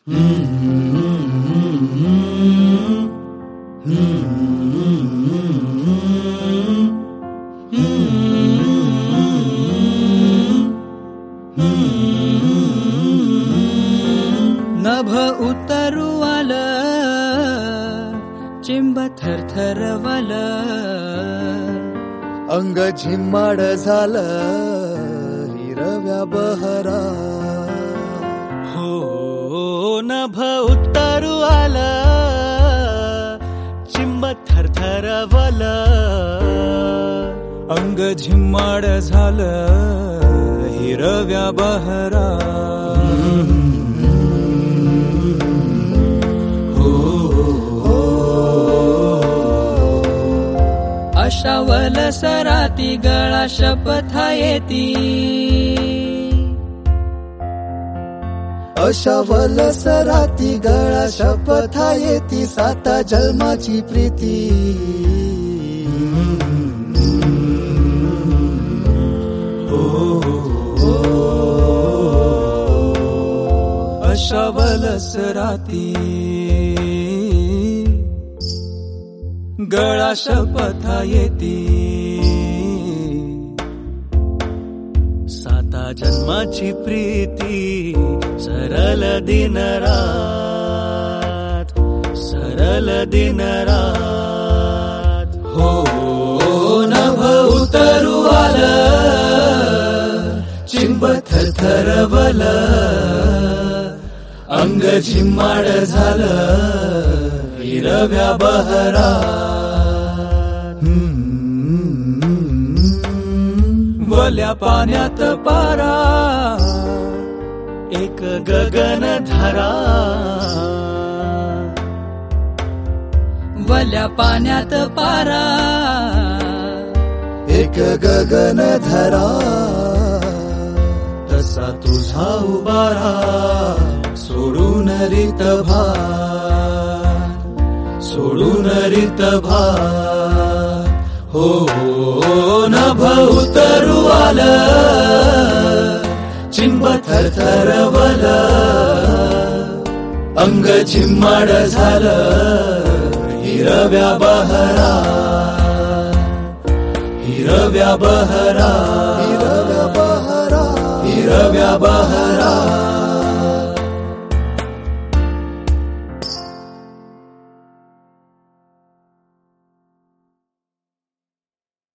नभ उतरू आलं, चिंब थरथरवलं, अंग झिम्माड झालं हिरव्या बहरा. हो नभ उतरू आलं, चिंब थरथरवलं, अंग झिम्माड झालं हिरव्या बहरा. अशावल सराती गळा शपथा येती, अशावल सराती गळा शपथा येती, साता जन्माची प्रीती. अशावल सराती गळा शपथा येती, साता जन्माची प्रीती. सरल दिन रात, सरल दिन रात. हो नभ उतरू आलं, चिंब थरथरवलं, अंग झिम्माड झालं हिरव्या बहरा. वल्या पाण्यात पारा, एक गगन धरा. वल्या पाण्यात पारा, एक गगन धरा. तसा तुझा उबारा, सोडून रीतभार, सोडून रीतभार. हो नभ उतरू आलं, चिंब थरथरवलं, अंग झिम्माड झालं हिरव्या बहरा. हिरव्या बहरा, हिरव्या बहरा, हिरव्या बहरा.